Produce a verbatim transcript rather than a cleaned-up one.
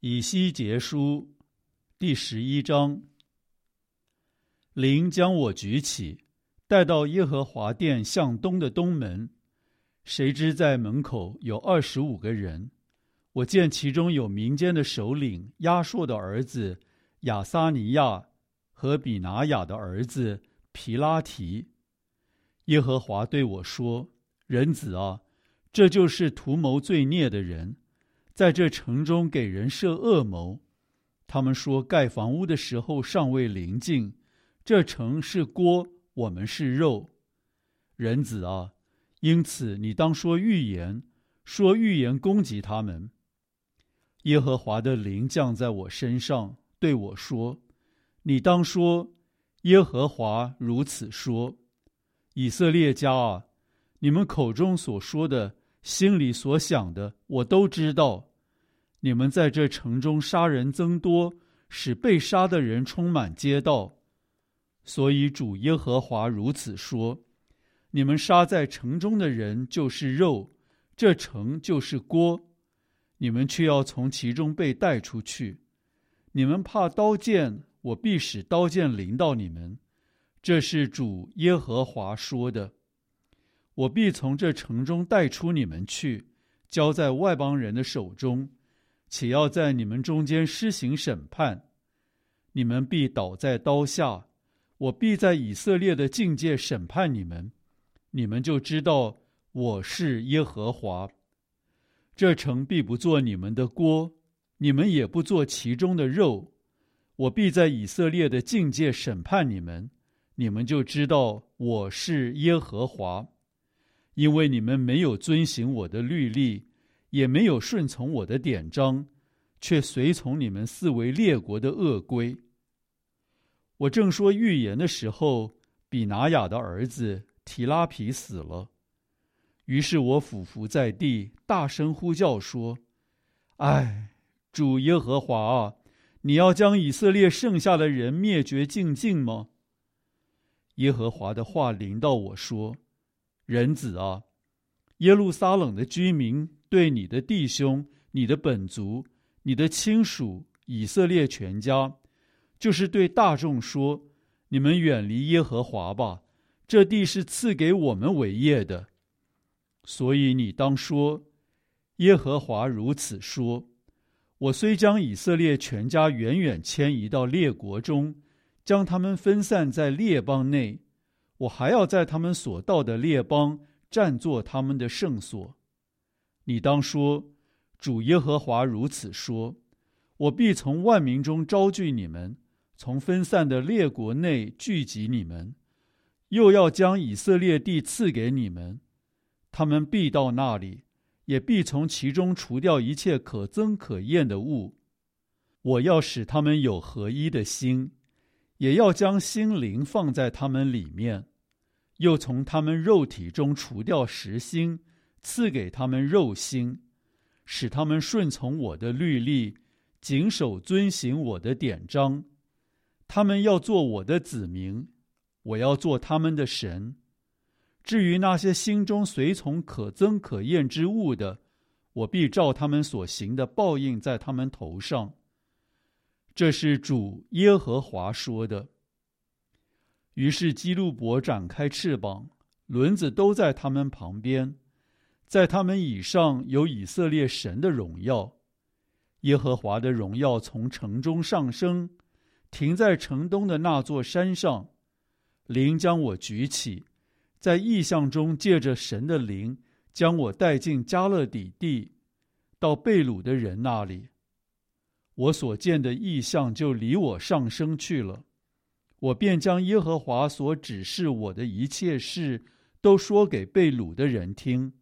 以西结书第十一章。灵将我举起，带到耶和华殿向东的东门，谁知在门口有二十五个人。我见其中有民间的首领亚硕的儿子亚撒尼亚和比拿雅的儿子皮拉提。耶和华对我说：人子啊，这就是图谋罪孽的人，在这城中给人设恶谋。他们说盖房屋的时候尚未临近，这城是锅，我们是肉。人子啊，因此你当说预言，说预言攻击他们。耶和华的灵降在我身上，对我说：你当说，耶和华如此说，以色列家啊，你们口中所说的，心里所想的，我都知道。你们在这城中杀人增多，使被杀的人充满街道。所以主耶和华如此说：你们杀在城中的人就是肉，这城就是锅，你们却要从其中被带出去。你们怕刀剑，我必使刀剑临到你们。这是主耶和华说的。我必从这城中带出你们去，交在外邦人的手中，且要在你们中间施行审判。你们必倒在刀下，我必在以色列的境界审判你们，你们就知道我是耶和华。这城必不做你们的锅，你们也不做其中的肉。我必在以色列的境界审判你们，你们就知道我是耶和华。因为你们没有遵行我的律例，也没有顺从我的典章，却随从你们四围列国的恶规。我正说预言的时候，比拿雅的儿子提拉皮死了。于是我俯伏在地，大声呼叫说：唉，主耶和华啊，你要将以色列剩下的人灭绝净尽吗？耶和华的话临到我说：人子啊，耶路撒冷的居民对你的弟兄、你的本族、你的亲属以色列全家，就是对大众说：你们远离耶和华吧，这地是赐给我们为业的。所以你当说：耶和华如此说，我虽将以色列全家远远迁移到列国中，将他们分散在列邦内，我还要在他们所到的列邦占作他们的圣所。你当说：主耶和华如此说，我必从万民中招聚你们，从分散的列国内聚集你们，又要将以色列地赐给你们。他们必到那里，也必从其中除掉一切可憎可厌的物。我要使他们有合一的心，也要将心灵放在他们里面，又从他们肉体中除掉实心，赐给他们肉心，使他们顺从我的律例，谨守遵行我的典章。他们要做我的子民，我要做他们的神。至于那些心中随从可憎可厌之物的，我必照他们所行的报应在他们头上。这是主耶和华说的。于是基路伯展开翅膀，轮子都在他们旁边，在他们以上有以色列神的荣耀。耶和华的荣耀从城中上升，停在城东的那座山上。灵将我举起，在异象中借着神的灵将我带进加勒底地，到被掳的人那里。我所见的异象就离我上升去了，我便将耶和华所指示我的一切事都说给被掳的人听。